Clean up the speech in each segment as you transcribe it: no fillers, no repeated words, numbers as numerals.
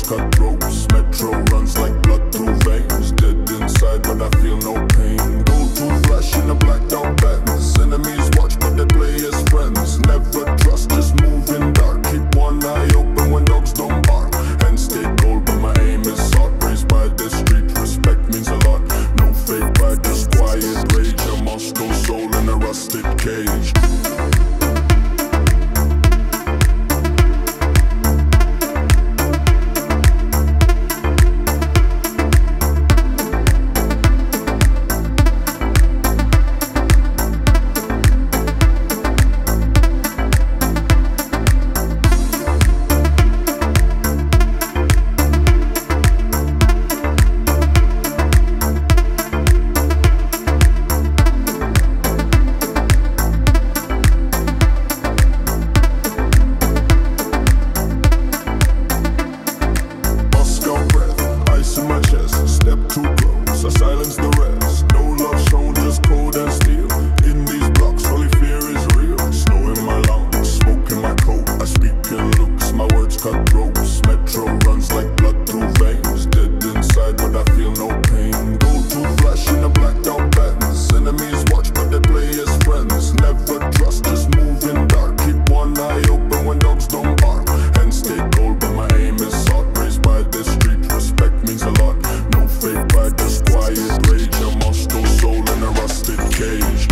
cut ropes. Metro runs like blood through veins. Dead inside but I feel no pain. Gold toothbrush in a blacked out Benz. Enemies watch but they play as friends. Never trust, just move in dark. Keep one eye open when dogs don't bark. And stay cold but my aim is hot. Raised by the street, respect means a lot. No fake pride, just quiet rage. A Moscow soul in a rusted cage. Step too close, I silence the rest. No love shown, just cold and steel. In these blocks, only fear is real. Snow in my lungs, smoke in my coat. I speak in looks, my words cut ropes. Metro runs like blood through veins. Dead inside, but I feel no pain. Gold toothbrush in a blacked out Benz. Enemies watch, but they play as friends. Never trust, just move in dark. Keep one eye open when dogs don't bark. And stay cold, but my aim is hot. Raised by the street, respect means a lot. Fake pride, just quiet rage. A Moscow soul in a rusted cage.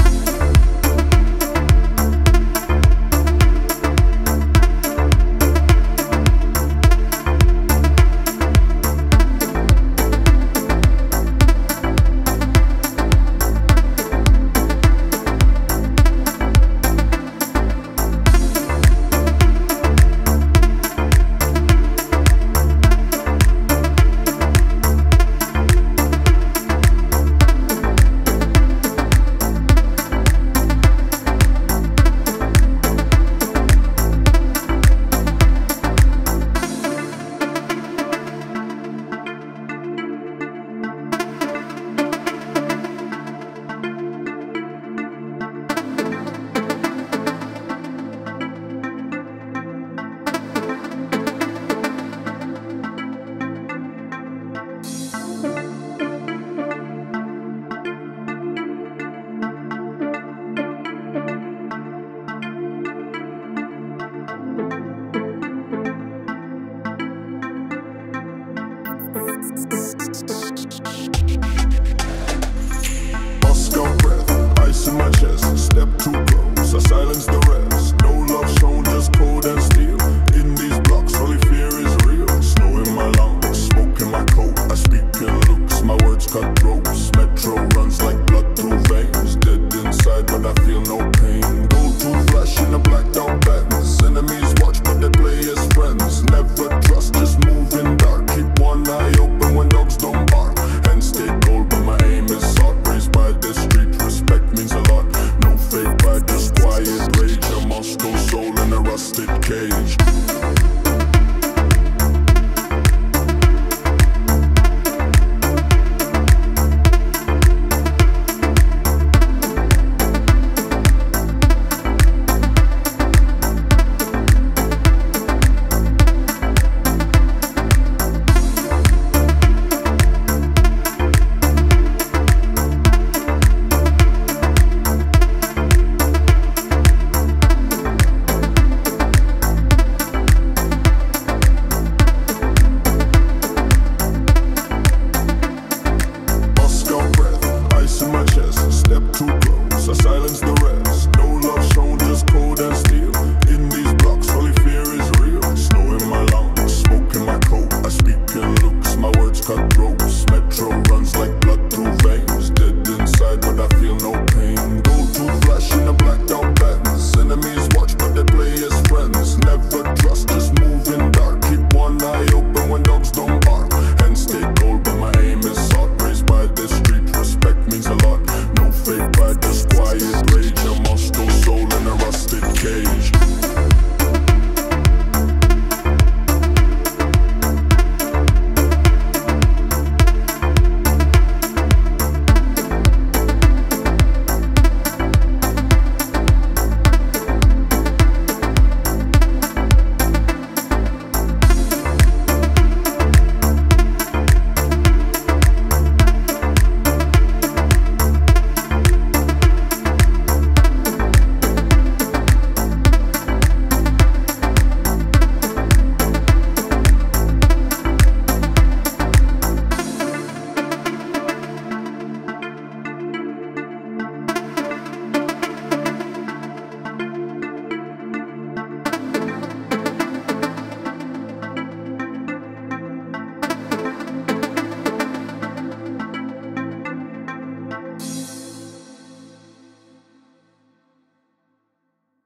Moscow breath, ice in my chest. Step too close, I silence the